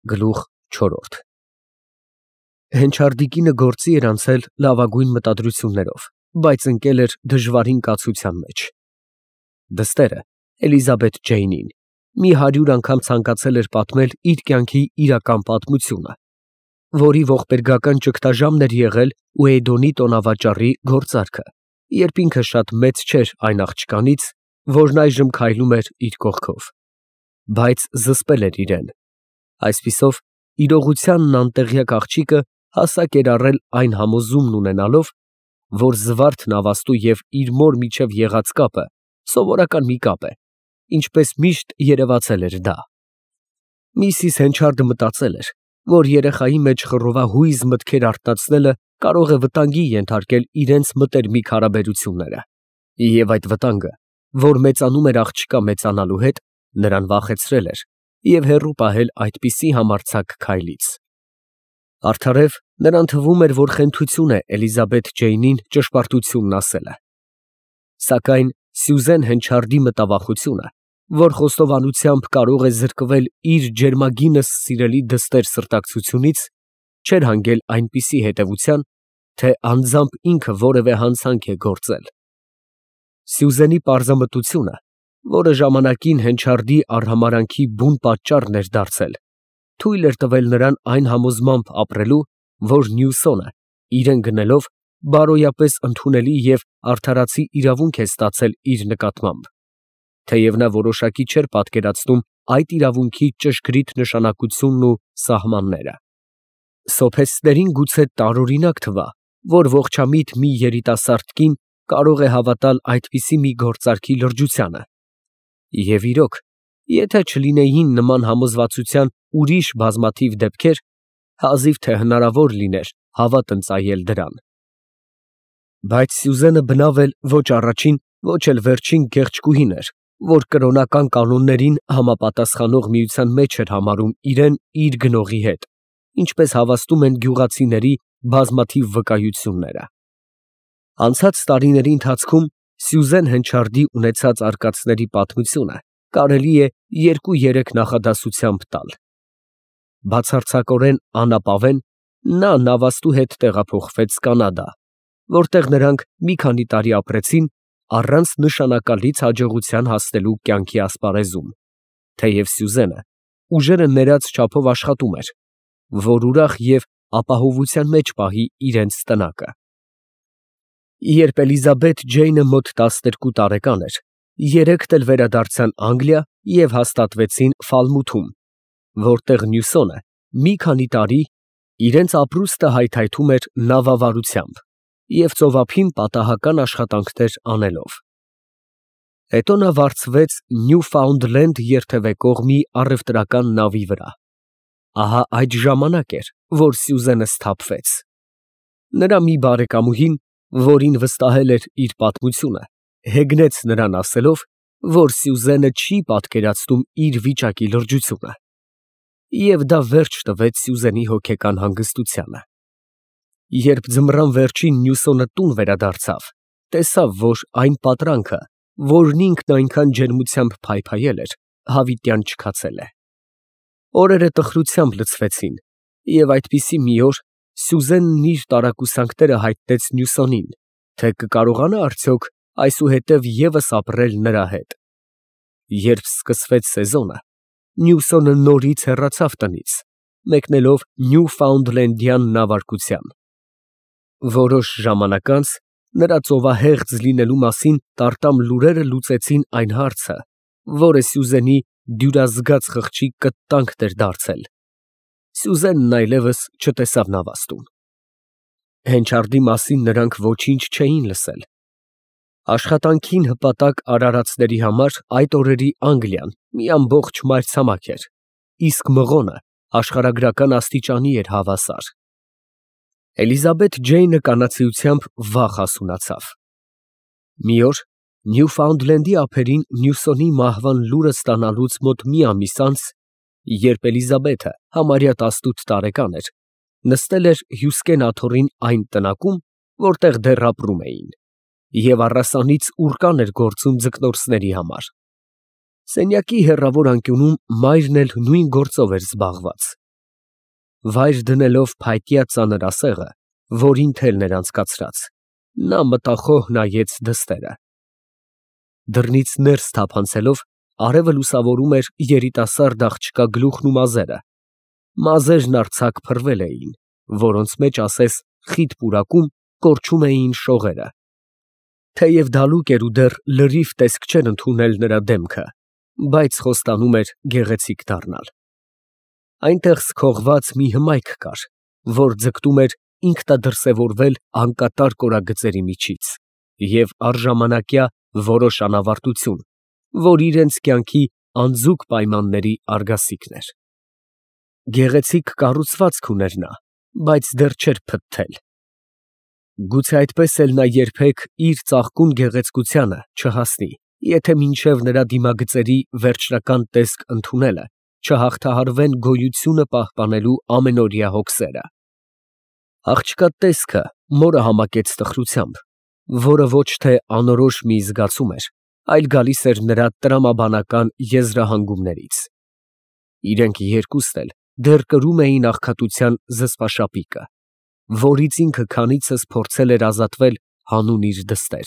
Գլուխ 4 Հենչարդի կինը գործի էր անցել լավագույն մտադրություններով, բայց ընկել էր դժվարին կացության մեջ։ Դստերը Էլիզաբեթ Ջեյնին մի 100 անգամ ցանկացել էր պատմել իր կյանքի իրական պատմությունը, որի ողբերգական ճգնաժամն էր եղել Ուեյդոնի տոնավաճառի գործարքը, երբ ինքը շատ մեծ չէր այն աղջկանից, որն այժմ քայլում էր իր կողքով, բայց զսպել էր իրեն։ Այսպիսով, իրողությանն անտեղյակ աղջիկը հասակ էր առել այն համոզումն ունենալով, որ Զվարթ նավաստու և իր մոր միջև եղած կապը սովորական մի կապ է, ինչպես միշտ երևացել էր դա։ Միսիս Հենչարդը մտածել էր, որ երեխայի մեջ խռովահույզ մտքեր արթնացնելը կարող է վտանգի ենթարկել իրենց մտերմիկ հարաբերությունները, և այդ վտանգը, որ մեծանում էր աղջկա մեծանալու հետ, նրան վախեցրել էր և հեռու պահել այդպիսի համարձակ քայլից։ Արդարև, նրան թվում էր, որ խենթություն է Էլիզաբեթ Ջեյնին ճշմարտությունն ասելը։ Սակայն Սյուզեն Հենչարդի մտավախությունը, որ խոստովանությամբ կարող է զրկվել իր ջերմագինս սիրելի դստեր սրտակցությունից, չէր հանգել այնպիսի հետևության, թե անձամբ ինքը որևէ հանցանք է գործել։ Սյուզենի պարզամտությունը, որը ժամանակին Հենչարդի արհամարհանքի բուն պատճառն էր դարձել, թույլ էր տվել նրան այն համոզմամբ ապրելու, որ Նյուսոնը, իրեն գնելով, բարոյապես ընդունելի և արդարացի իրավունք է ստացել իր նկատմամբ, թեև նա որոշակի չէր պատկերացնում այդ իրավունքի ճշգրիտ նշանակությունն ու սահմանները։ Սոփեստերին գուցե տարօրինակ թվա, որ ողջամիտ մի երիտասարդ կին կարող է հավատալ այդպիսի մի գործարքի լրջությանը, և իրոք, եթե չլինեին նման համոզվածության ուրիշ բազմաթիվ դեպքեր, հազիվ թե հնարավոր լիներ հավատ ընծայել դրան։ Բայց Սյուզենը բնավ էլ ոչ առաջին, ոչ էլ վերջին գեղեցկուհին էր, որ կրոնական կանոններին համապատասխանող միության մեջ էր համարում իրեն իր գնողի հետ, ինչպես հավաստում են գյուղացիների բազմաթիվ վկայությունները։ Անցած տարիների ընթացքում Սյուզեն Հենչարդի ունեցած արկածների պատմությունը կարելի է 2-3 նախադասությամբ տալ։ Բացարձակորեն անապավեն, նա նավաստու հետ տեղափոխվեց Կանադա, որտեղ նրանք մի քանի տարի ապրեցին առանց նշանակալից հաջողության հասնելու կյանքի ասպարեզում, թեև Սյուզենը ուժերը ներած չափով աշխատում էր, որ ուրախ և ապահովության մեջ պահի իրենց տնակը։ Երբ Էլիզաբեթ Ջեյնը մոտ 12 տարեկան էր, երեքդ էլ վերադարձան Անգլիա և հաստատվեցին Ֆալմութում, որտեղ Նյուսոնը մի քանի տարի իրենց ապրուստը հայթայթում էր նավավարությամբ և ծովափին պատահական աշխատանքներ անելով։ Հետո նա վարձվեց Նյուֆաունդլենդ երթևեկող մի առևտրական նավի վրա։ Ահա այդ ժամանակ էր, որ Սյուզենը սթափվեց։ Նրա մի բարեկամուհին, որին վստահել էր իր պատմությունը, հեգնեց նրան ասելով, որ Սյուզենը չի պատկերացնում իր վիճակի լրջությունը, և դա վերջ տվեց Սյուզենի հոգեկան հանգստությանը։ Երբ ձմռան վերջին Նյուսոնը տուն վերադարձավ, տեսավ, որ այն պատրանքը, որն ինքն այնքան ջերմությամբ փայփայել էր, հավիտյան չքացել է։ Օրերը տխրությամբ լցվեցին, և այդպիսի մի օր Սյուզենն իր տարակուսանքները հայտնեց Նյուսոնին, թե կկարողանա արդյոք այսուհետև ևս ապրել նրա հետ։ Երբ սկսվեց սեզոնը, Նյուսոնը նորից հեռացավ տնից, մեկնելով Նյուֆաունդլենդյան նավարկության։ Որոշ ժամանակ անց նրա ծովահեղձ լինելու մասին տարտամ լուրերը լուծեցին այն հարցը, որը Սյուզենի դյուրազգաց խղճի կտտանքն էր դարձել։ Սյուզենն այլևս չտեսավ նավաստում։ Հենչարդի մասին նրանք ոչինչ չէին լսել։ Աշխատանքին հպատակ արարածների համար այդ օրերի Անգլիան մի ամբողջ մայրցամաք էր, իսկ մղոնը աշխարհագրական աստիճանի էր հավասար։ Էլիզաբեթ Ջեյնը կանացիությամբ վախ հասունացավ։ Մի օր Նյուֆաունդլենդի ափերին Նյուսոնի մահվան լուրը ստանալուց մոտ մի ամիս անց, երբ Էլիզաբեթը համարյա 18 տարեկան էր, նստել էր Հյուսկեն աթոռին այն տնակում, որտեղ դեռ ապրում էին, և առասանից ուռկան էր գործում ձկնորսների համար։ Սենյակի հեռավոր անկյունում մայրն էլ նույն գործով էր զբաղված։ վայր դնելով փայտյա ծանր ասեղը, որին թելն էր անցկացրած, նա մտախոհ նայեց դստերը։ Դռնից ներս թափանցելով, արևը լուսավորում էր երիտասարդ աղջկա գլուխն ու մազերը։ Մազերն արձակ փռվել էին, որոնց մեջ ասես խիտ պուրակում կորչում էին շողերը։ Թեև դալուկ էր ու դեռ լրիվ տեսք չէր ընդունել նրա դեմքը, բայց խոստանում էր գեղեցիկ դառնալ։ Այնտեղ սքողված մի հմայք կար, որ ձգտում էր ինքնադրսևորվել անկատար կորագծերի միջից, և առժամանակյա որոշ անավարտություն, որ իրենց կյանքի անձուկ պայմանների արգասիքն էր։ Գեղեցիկ կառուցվածք ուներ նա, բայց դեռ չէր փտթել։ Գուցե այդպես էլ նա երբեք իր ծաղկուն գեղեցկությանը չհասնի, եթե մինչև նրա դիմագծերի վերջնական տեսք ընդունելը չհաղթահարվեն գոյությունը պահպանելու ամենօրյա հոգսերը։ Աղջկա տեսքը մորը համակեց տխրությամբ, որը ոչ թե անորոշ մի զգացում էր, այլ գալիս էր նրա տրամաբանական եզրահանգումներից։ Իրենք երկուստ էլ դեռ կրում էին աղքատության զսպաշապիկը, որից ինքը քանիցս փորձել էր ազատվել հանուն իր դստեր։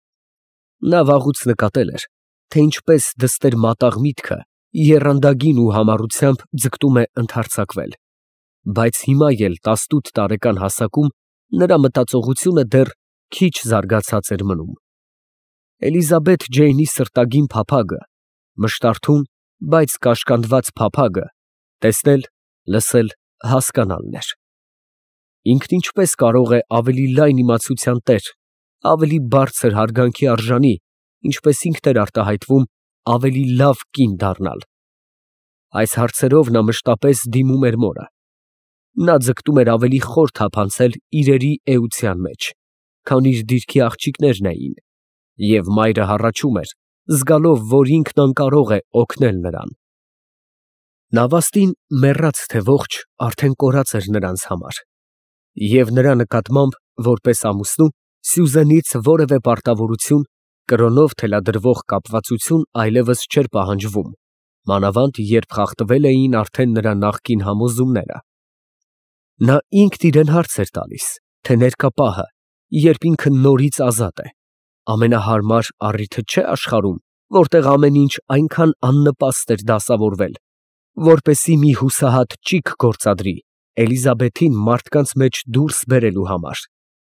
Նա վաղուց նկատել էր, թե ինչպես դստեր մատաղ միտքը եռանդագին ու համառությամբ ձգտում է ընդհարձակվել, բայց հիմա էլ 18 տարեկան հասակում նրա մտածողությունը դեռ քիչ զարգացած էր մնում։ Էլիզաբեթ Ջեյնի սրտագին փափագը, մշտարթուն, բայց կաշկանդված փափագը, տեսնել, լսել, հասկանալն էր։ Ինքն ինչպես կարող է ավելի լայն իմացության տեր, ավելի բարձր հարգանքի արժանի, ինչպես ինքն էր արտահայտվում, ավելի լավ կին դառնալ։ Այս հարցերով նա մշտապես դիմում էր մորը։ Նա ձգտում էր ավելի խոր թափանցել իրերի էության մեջ, քան իր դիրքի աղջիկներն էին, և մայրը հառաչում էր, զգալով, որ ինքն անկարող է օգնել նրան։ Նավաստին, մեռած թե ողջ, արդեն կորած էր նրանց համար, և նրա նկատմամբ, որպես ամուսնու, Սյուզենից որևէ պարտավորություն, կրոնով թելադրվող կապվածություն այլևս չէր պահանջվում, մանավանդ երբ խախտվել էին արդեն նրա նախկին համոզումները։ Նա ինքն իրեն հարց էր տալիս, թե ներկա պահը, երբ ինքը նորից ազատ է, ամենահարմար առիթը չէ աշխարհում, որտեղ ամեն ինչ այնքան աննպաստ էր դասավորվել, որպեսզի մի հուսահատ ճիգ գործադրի Էլիզաբեթին մարդկանց մեջ դուրս բերելու համար։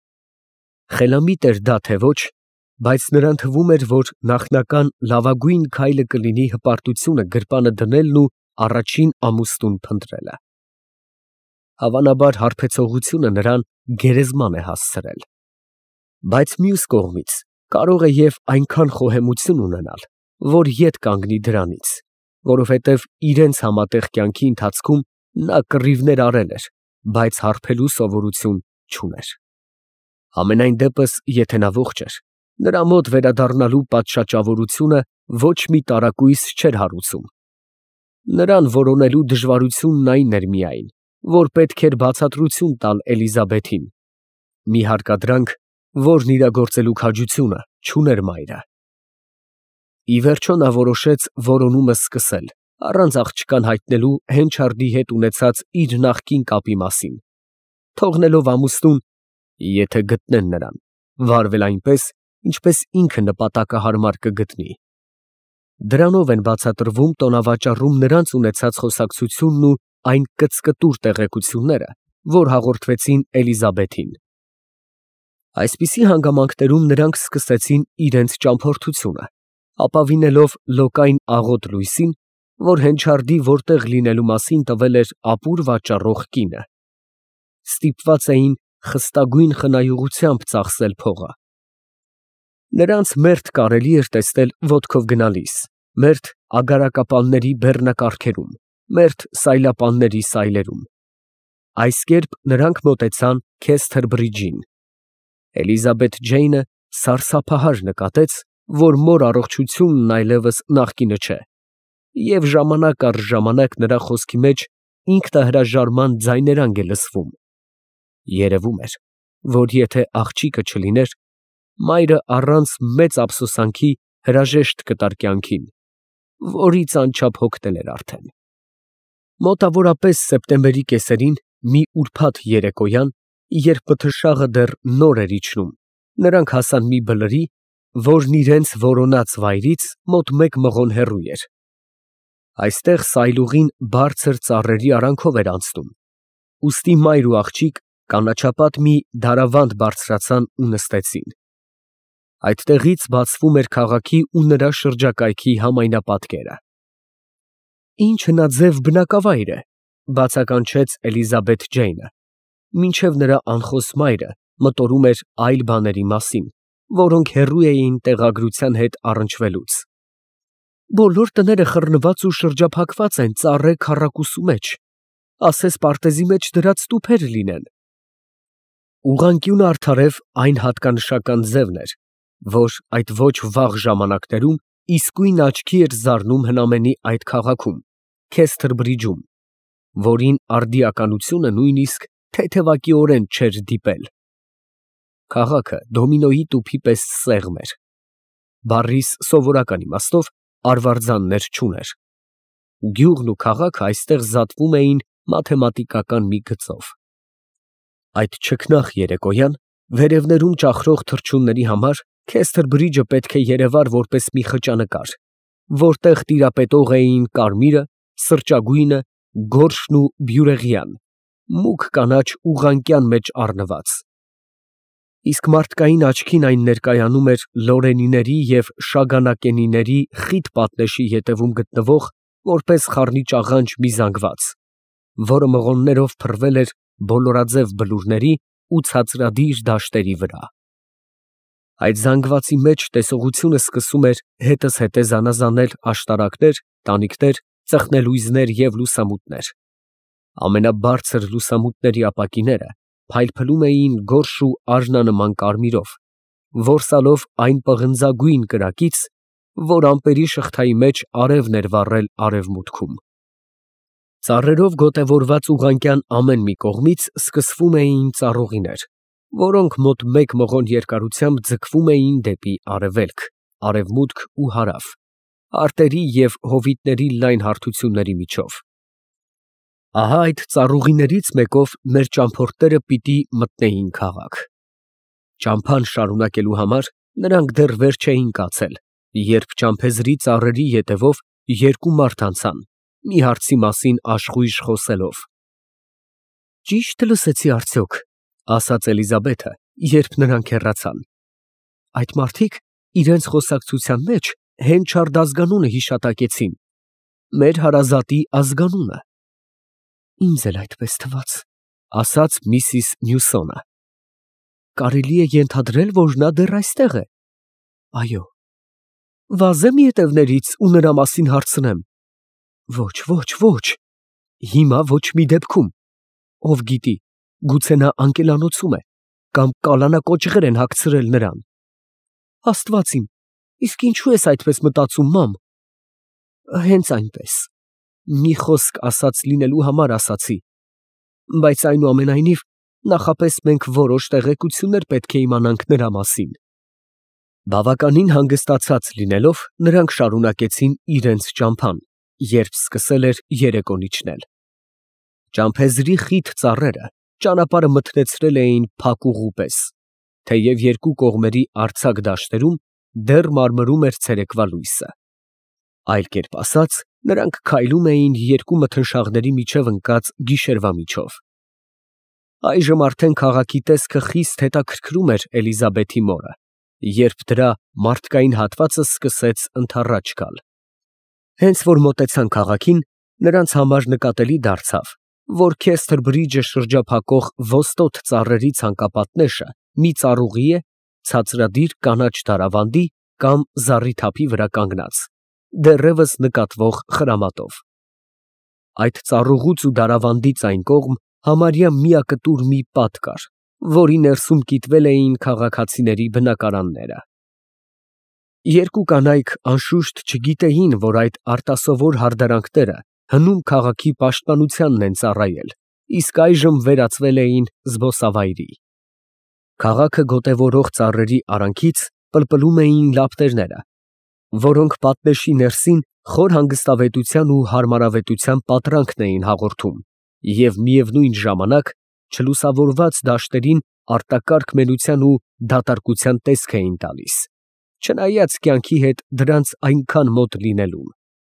Խելամիտ էր դա թե ոչ, բայց նրան թվում էր, որ նախնական լավագույն քայլը կլինի հպարտությունը գրպանը դնելն ու առաջին ամուսնուն փնտրելը։ Հավանաբար հարբեցողությունը նրան գերեզման է հասցրել։ Բայց մյուս կողմից կարող է և այնքան խոհեմություն ունենալ, որ ետ կանգնի դրանից, որովհետև իրենց համատեղ կյանքի ընթացքում նա կռիվներ արել էր, բայց հարբելու սովորություն չուներ։ Համենայն դեպս, եթե նա ողջ էր, նրա մոտ վերադառնալու պատշաճավորությունը ոչ մի տարակույս չէր հարուցում։ Նրան որոնելու դժվարությունն այն էր միայն, որ պետք էր բացատրություն տալ Էլիզաբեթին, մի հարկադրանք, որն իրագործելու քաջությունը չուներ մայրը։ Ի վերջո նա որոշեց որոնումը սկսել, առանց աղջկան հայտնելու Հենչարդի հետ ունեցած իր նախկին կապի մասին, թողնելով ամուսնուն, եթե գտնեն նրան, վարվել այնպես, ինչպես ինքը նպատակահարմար կգտնի։ Դրանով են բացատրվում տոնավաճառում նրանց ունեցած խոսակցությունն ու այն կծկտուր տեղեկությունները, որ հաղորդվեցին Էլիզաբեթին։ Այսպիսի հանգամանքներում նրանք սկսեցին իրենց ճամփորդությունը, ապավինելով լոկային աղոտ լույսին, որ Հենչարդի որտեղ լինելու մասին տվել էր ապուր վաճառող կինը։ Ստիպված էին խստագույն խնայողությամբ ծախսել փողը։ Նրանց մերթ կարելի էր տեսնել ոտքով գնալիս, մերթ ագարակապանների բեռնակառքերում, մերթ սայլապանների սայլերում։ Այս կերպ նրանք մոտեցան Քեսթեր բրիջին։ Էլիզաբեթ Ջեյնը սարսափահար նկատեց, որ մոր առողջությունն այլևս նախկինը չէ, և ժամանակ առ ժամանակ նրա խոսքի մեջ ինքնահրաժարման ձայներանգ է լսվում։ Երևում էր, որ եթե աղջիկը չլիներ, մայրը առանց մեծ ափսոսանքի հրաժեշտ կտար կյանքին, որից անչափ հոգնել էր արդեն։ Մոտավորապես սեպտեմբերի կեսերին մի ուրբաթ երեկոյան, երբ պթշաղը դեռ նոր էր իջնում, նրանք հասան մի բլրի, որն իրենց որոնած վայրից մոտ 1 մղոն հեռու էր։ Այստեղ սայլուղին բարձր ծառերի արանքով էր անցնում, ուստի մայր ու աղջիկ կանաչապատ մի դարավանդ բարձրացան ու նստեցին։ Այդտեղից բացվում էր քաղաքի ու նրա շրջակայքի համայնապատկերը։ Ինչ հնաձև բնակավայր է, բացականչեց Էլիզաբեթ Ջեյնը, մինչև նրա անխոս մայրը մտորում էր այլ բաների մասին, որոնք հեռու էին տեղագրության հետ առնչվելուց։ Բոլոր տները խռնված ու շրջափակված են ծառե քառակուսու մեջ, ասես պարտեզի մեջ դրած տուփեր լինեն։ Ուղղանկյունը արդարև այն հատկանշական ձևն էր, որ այդ ոչ վաղ ժամանակներում իսկույն աչքի էր զարնում հնամենի այդ քաղաքում, Քեսթր Բրիջում, որին արդիականությունը նույնիսկ թեթևակիորեն չէր դիպել։ Քաղաքը դոմինոյի տուփի պես սեղմ էր, բառիս սովորական իմաստով արվարձաններ չուներ։ Գյուղն ու քաղաքը այստեղ զատվում էին մաթեմատիկական մի գծով։ Այդ չքնաղ երեկոյան վերևներում ճախրող թռչունների համար Քեսթր Բրիջը պետք է երևար որպես մի խճանկար, որտեղ տիրապետող էին կարմիրը, սրճագույնը, գորշն ու բյուրեղյան, մուգ կանաչ ուղղանկյան մեջ առնված։ Իսկ մարդկային աչքին այն ներկայանում էր լորենիների և շագանակենիների խիտ պատնեշի ետևում գտնվող որպես խառնիճ աղանջ մի զանգված, որը մղոններով փռվել էր բոլորաձև բլուրների ու ցածրադիր դաշտերի վրա։ Այդ զանգվածի մեջ տեսողությունը սկսում էր հետզհետե զանազանել աշտարակներ, տանիքներ, ծխնելույզներ և լուսամուտներ։ Ամենաբարձր լուսամուտների ապակիները փայլփլում էին գորշ ու արժանանման կարմիրով, որսալով այն պղնձագույն կրակից, որ ամպերի շղթայի մեջ արևն էր վառել արևմուտքում։ Ծառերով գոտևորված ուղղանկյան ամեն մի կողմից սկսվում էին ծառուղիներ, որոնք մոտ 1 մղոն երկարությամբ ձգվում էին դեպի արևելք, արևմուտք ու հարավ, արտերի և հովիտների լայն հարթությունների միջով։ Ահա այդ ծառուղիներից մեկով մեր ճամփորդները պիտի մտնեին քաղաք։ Ճամփան շարունակելու համար նրանք դեռ վեր չէին կացել, երբ ճամփեզրի ծառերի ետևով 2 մարդ անցան, մի հարցի մասին աշխույժ խոսելով։ Ճի՞շտ լսեցի արդյոք, ասաց Էլիզաբեթը, երբ նրանք հեռացան։ Այդ մարդիկ իրենց խոսակցության մեջ Հենչարդ ազգանունը հիշատակեցին, մեր հարազատի ազգանունը։ Ինձ էլ այդպես թվաց, ասաց միսիս Նյուսոնը։ Կարելի է ենթադրել, որ նա դեռ այստեղ է։ Այո։ Վազեմ ետևներից ու նրա մասին հարցնեմ։ Ոչ, ոչ, ոչ։ Հիմա ոչ մի դեպքում։ Ով գիտի, գուցե նա անկելանոցում է, կամ կալանակոճղեր են հագցրել նրան։ Աստված իմ, իսկ ինչու ես այդպես մտածում, մամ։ Հենց այնպես։ Մի խոսք ասած լինելու համար ասացի, բայց այնուամենայնիվ նախապես մենք որոշ տեղեկություններ պետք է իմանանք նրա մասին։ Բավականին հանգստացած լինելով, նրանք շարունակեցին իրենց ճամփան, երբ սկսել էր երեկոն իջնել։ Ճամփեզրի խիտ ծառերը ճանապարհը մթնեցրել էին փակ ուղու պես, թեև երկու կողմերի արձակ դաշտերում դեռ մարմրում էր ցերեկվա լույսը։ Այլ կերպ ասած, նրանք քայլում էին 2 մթնշաղների միջև ընկած գիշերվա միջով։ Այժմ արդեն քաղաքի տեսքը խիստ հետաքրքրում էր Էլիզաբեթի մորը, երբ դրա մարդկային հատվածը սկսեց ընդառաջ գալ։ Հենց որ մոտեցան քաղաքին, նրանց համար նկատելի դարձավ, որ Քեսթր Բրիջը շրջափակող ոստոտ ծառերի ցանկապատնեշը մի ծառուղի է ցածրադիր կանաչ դարավանդի կամ զառիթափի վրա կանգնած, դեռևս նկատվող խրամատով։ Այդ ծառուղուց ու դարավանդից այն կողմ համարյա միակտուր մի պատ կար, որի ներսում կիտվել էին քաղաքացիների բնակարանները։ Երկու կանայք անշուշտ չգիտեին, որ այդ արտասովոր հարդարանքները հնում քաղաքի պաշտպանությանն են ծառայել, իսկ այժմ վերածվել էին զբոսավայրի։ Քաղաքը գոտևորող ծառերի արանքից պլպլում էին լապտերները, որոնք պատնեշի ներսին խոր հանգստավետության ու հարմարավետության պատրանքն էին հաղորդում, և միևնույն ժամանակ չլուսավորված դաշտերին արտակարգ մենության ու դատարկության տեսք էին տալիս, չնայած կյանքի հետ դրանց այնքան մոտ լինելուն։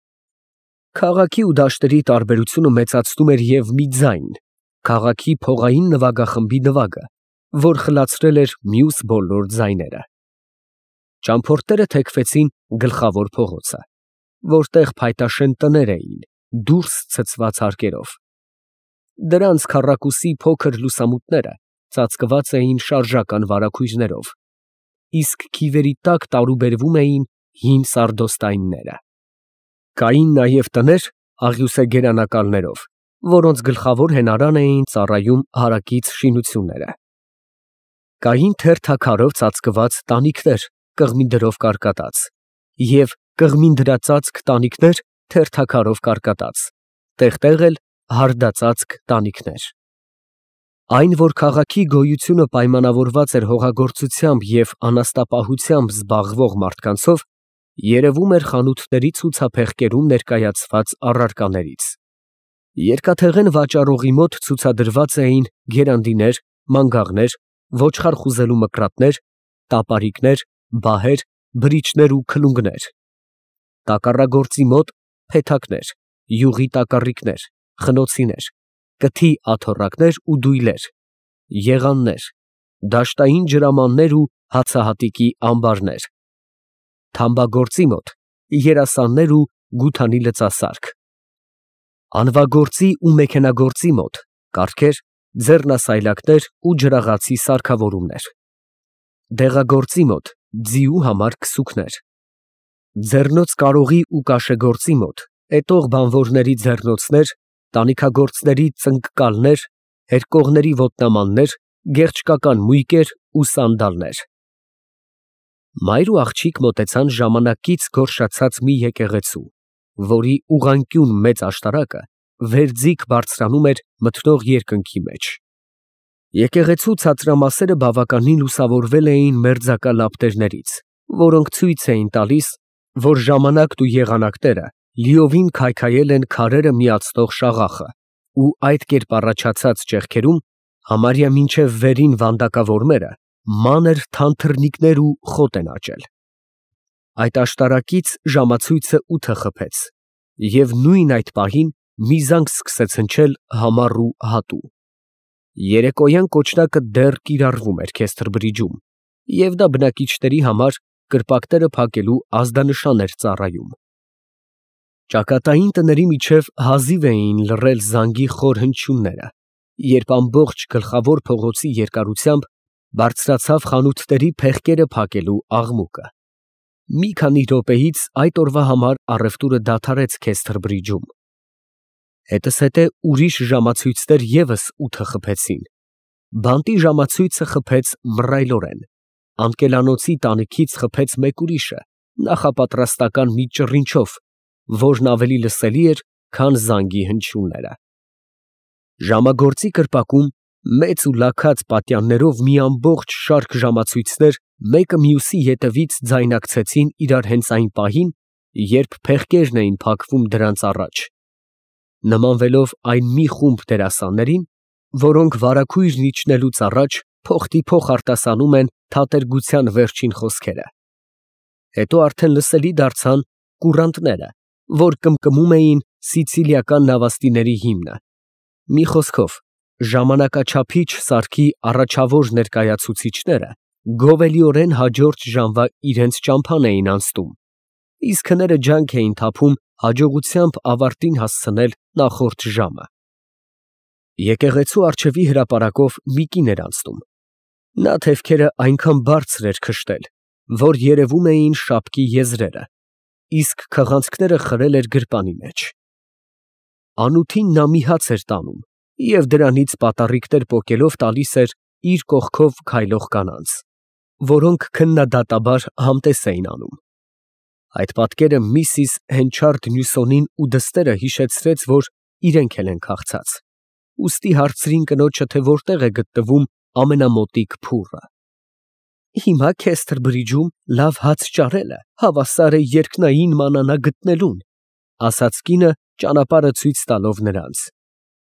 Քաղաքի ու դաշտերի տարբերությունը մեծացնում էր և մի ձայն, քաղաքի փողային նվագախմբի նվագը, որ խլացրել էր մյուս բոլոր ձայները։ Ճամփորդները թեքվեցին գլխավոր փողոցը, որտեղ փայտաշեն տներ էին, դուրս ցցված հարկերով։ Դրանց քառակուսի փոքր լուսամուտները ծածկված էին շարժական վարագույրներով, իսկ քիվերի տակ տարուբերվում էին հին սարդոստայնները։ Կային նաև տներ աղյուսեգերանակալներով, որոնց գլխավոր հենարան էին ծառայում հարակից շինությունները։ Կային թերթաքարով ծածկված տանիքներ կղմինդրով կարկատած և կղմինդրածածկ տանիքներ թերթաքարով կարկատած, տեղ֊տեղ էլ հարդածածկ տանիքներ։ Այն, որ քաղաքի գոյությունը պայմանավորված էր հողագործությամբ և անասնապահությամբ զբաղվող մարդկանցով, երևում էր խանութների ցուցափեղկերում ներկայացված առարկաներից։ Երկաթեղեն վաճառողի մոտ ցուցադրված էին գերանդիներ, մանգաղներ, ոչխար խուզելու մկրատներ, տապարիկներ, բահեր, բրիչներ ու քլունգներ։ Տակառագործի մոտ փեթակներ, յուղի տակառիկներ, խնոցիներ, կթի աթոռակներ ու դույլեր, եղաններ, դաշտային ջրամաններ ու հացահատիկի ամբարներ։ Թամբագործի մոտ երասաններ ու գութանի լծասարք։ Անվագործի ու մեքենագործի մոտ կառքեր, ձեռնասայլակներ ու ջրաղացի սարքավորումներ։ Դեղագործի մոտ ձիու համար քսուքներ։ Ձեռնոց կարողի ու կաշեգործի մոտ էտող բանվորների ձեռնոցներ, տանիքագործների ծնկկալներ, հերկողների ոտնամաններ, գեղչկական մույկեր ու սանդալներ։ Մայր ու աղջիկ մոտեցան ժամանակից գոռշացած մի եկեղեցու, որի ուղղանկյուն մեծ աշտարակը վերձիգ բարձրանում էր մթնող երկնքի մեջ։ Եկեղեցու ցածրամասերը բավականին լուսավորվել էին մերձակա լապտերներից, որոնք ցույց էին տալիս, որ ժամանակն ու եղանակները լիովին քայքայել են քարերը միացնող շաղախը, ու այդ կերպ առաջացած ճեղքերում համարյա մինչև վերին վանդակավորմերը մանր թանթռնիկներ ու խոտ են աճել։ Այդ աշտարակից ժամացույցը 8 խփեց, և նույն այդ պահին մի զանգ սկսեց հնչել համառ ու հատու։ Երեկոյան կոճնակը դեռ կիրառվում էր Քեստր֊Բրիջում, և դա բնակիչների համար կրպակները փակելու ազդանշան էր ծառայում։ Ճակատային տների միջև հազիվ էին լռել զանգի խոր հնչյունները, երբ ամբողջ գլխավոր փողոցի երկարությամբ բարձրացավ խանութների փեղկերը փակելու աղմուկը։ Մի քանի րոպեից այդ օրվա համար առևտուրը դադարեց Քեստր֊Բրիջում։ Հետզհետե ուրիշ ժամացույցներ ևս 8 խփեցին։ Բանտի ժամացույցը խփեց մռայլորեն, անկելանոցի տանիքից խփեց մեկ ուրիշը նախապատրաստական մի ճռինչով, որն ավելի լսելի էր, քան զանգի հնչյունները։ Ժամագործի կրպակում մեծ ու լաքած պատյաններով մի ամբողջ շարք ժամացույցներ մեկը մյուսի ետևից ձայնակցեցին իրար հենց այն պահին, երբ փեղկերն էին փակվում դրանց առաջ, նմանվելով այն մի խումբ դերասաններին, որոնք վարագույրն իջնելուց առաջ փոխ արտասանում են թատերգության վերջին խոսքերը։ Հետո արդեն լսելի դարձան կուրանտները, որ կմկմում էին սիցիլիական նավաստիների հիմնը։ Մի խոսքով, ժամանակաչափիչ սարքի առաջավոր ներկայացուցիչները գովելիորեն հաջորդ ժամվա իրենց ճամփան էին անցնում, իսկ հները ջանք էին թափում հաջողությամբ ավարտին հասցնել նախորդ ժամը։ Եկեղեցու առջևի հրապարակով մի կին էր անցնում։ Նա թևքերը այնքան բարձր էր քշտել, որ երևում էին շապկի եզրերը, իսկ քղանցքները խրել էր գրպանի մեջ։ Անութին նա մի հաց էր տանում և դրանից պատառիկներ պոկելով տալիս էր իր կողքով քայլող կանանց, որոնք քննադատաբար համտես էին անում։ Այդ պատկերը միսիս Հենչարդ Նյուսոնին ու դստերը հիշեցրեց, որ իրենք էլ են քաղցած, ուստի հարցրին կնոջը, թե որտեղ է գտնվում ամենամոտիկ փուռը։ Հիմա Քեստր֊Բրիջում լավ հաց ճարելը հավասար է երկնային մանանա գտնելուն, ասաց կինը ճանապարհը ցույց տալով նրանց։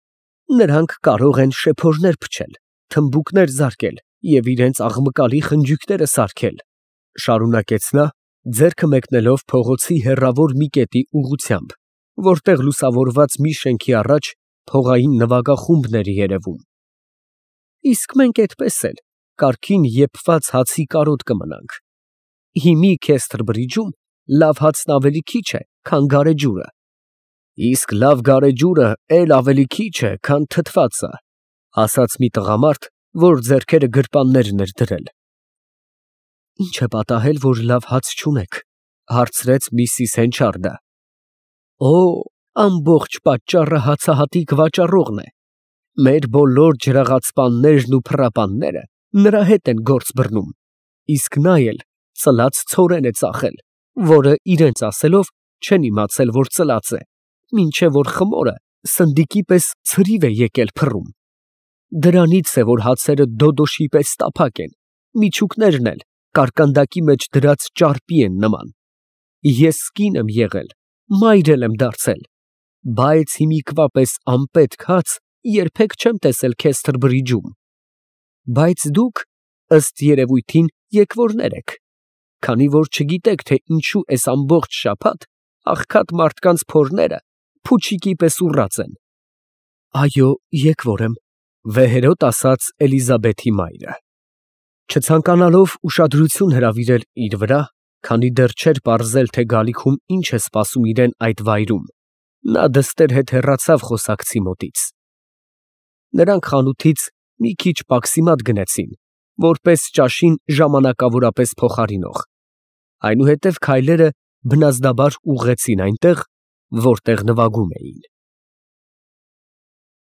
Նրանք կարող են շեփորներ փչել, թմբուկներ զարկել և իրենց աղմկալի խնջույքները սարքել, շարունակեց նա, ձեռքը մեկնելով փողոցի հեռավոր մի կետի ուղղությամբ, որտեղ լուսավորված մի շենքի առաջ փողային նվագախումբն էր երևում։ Իսկ մենք այդպես էլ կարգին եփված հացի կարոտ կմնանք։ Հիմի Քեսթր Բրիջում լավ հացն ավելի քիչ է, քան գարեջուրը, իսկ լավ գարեջուրը էլ ավելի քիչ է, քան թթվածը, ասաց մի տղամարդ, որ ձեռքերը գրպաններն էր դրել։ Ինչ է պատահել, որ լավ հաց չունեք, հարցրեց միսիս Հենչարդը։ Օ, ամբողջ պատճառը հացահատիկ վաճառողն է։ Մեր բոլոր ջրաղացպաններն ու փռապանները նրա հետ են գործ բռնում, իսկ նա էլ ծլած ցորեն է ծախել, որը իրենց ասելով չեն իմացել, որ ծլած է, մինչև որ խմորը սնդիկի պես ցրիվ է եկել փռում։ Դրանից է, որ հացերը դոդոշի պես տափակ են, միջուկներն էլ կարկանդակի մեջ դրած ճարպի են նման։ Ես կին եմ եղել, մայր էլ եմ դարձել, բայց հիմիկվա պես անպետք հաց երբեք չեմ տեսել Քեսթր Բրիջում։ Բայց դուք, ըստ երևույթին, եկվորներ եք, քանի որ չգիտեք, թե ինչու էս ամբողջ շաբաթ աղքատ մարդկանց փորները փուչիկի պես ուռած են։ Այո, եկվոր եմ, վեհերոտ ասաց Էլիզաբեթի մայրը։ Չցանկանալով ուշադրություն հրավիրել իր վրա, քանի դեռ չէր պարզել, թե գալիքում ինչ է սպասում իրեն այդ վայրում, նա դստեր հետ հեռացավ խոսակցի մոտից։ Նրանք խանութից մի քիչ պաքսիմատ գնեցին, որպես ճաշին ժամանակավորապես փոխարինող, այնուհետև քայլերը բնազդաբար ուղղեցին այնտեղ, որտեղ նվագում էին։